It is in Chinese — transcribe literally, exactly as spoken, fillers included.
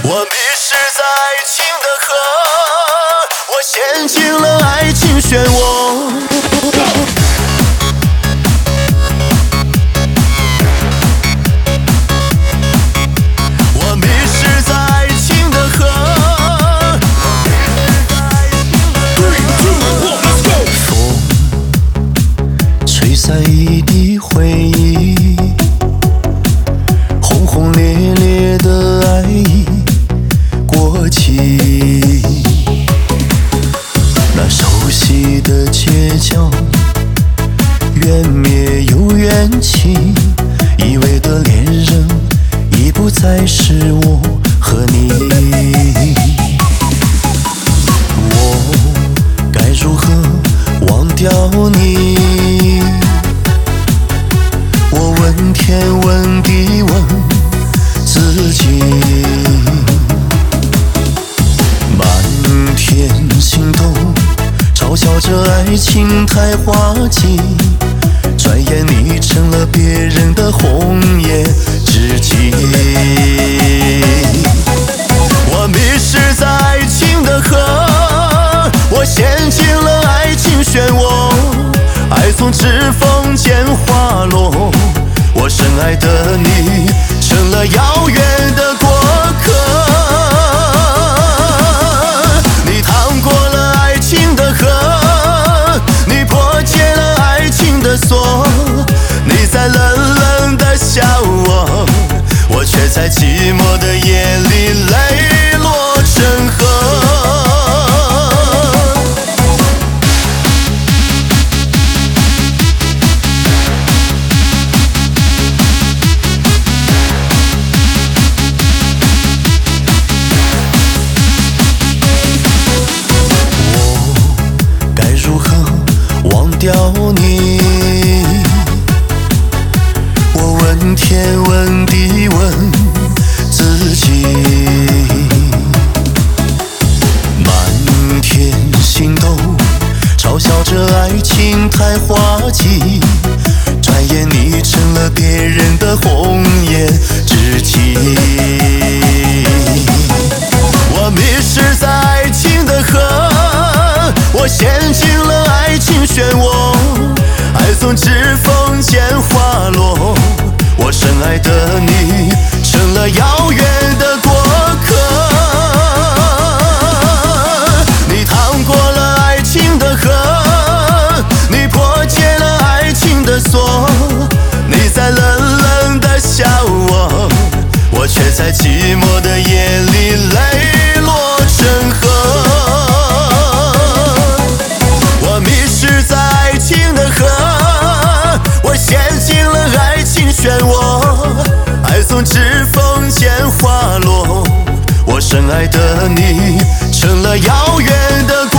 我迷失在爱情的河，我陷进了爱情漩涡。我迷失在爱情的河，风吹散一地回忆，轰轰烈烈的爱已过期，那熟悉的街角缘灭又缘起，以为的恋人已不再是我和你。我该如何忘掉你？我问天问地问自己，满天星斗嘲笑着爱情太滑稽，转眼你成了别人的红颜知己。我迷失在爱情的河，我陷进了爱情漩涡，爱从指缝间滑落，我深爱的你成了遥远的过客。你趟过了爱情的河，你破解了爱情的锁，你在冷冷的笑我，我却在寂寞的夜里泪落成河。掉你，我问天问地问自己，满天星斗嘲笑着爱情太滑稽，转眼你成了别人的红颜知己。我迷失在爱情的河，我陷进了爱情漩涡，爱从指缝间滑落，我深爱的你成了遥远的过客。你趟过了爱情的河，你破解了爱情的锁，你在冷冷的笑我，我却在寂寞的夜里泪落成河。我迷失在爱情的河，我陷进了爱情漩涡，爱从指缝间滑落，我深爱的你成了遥远的过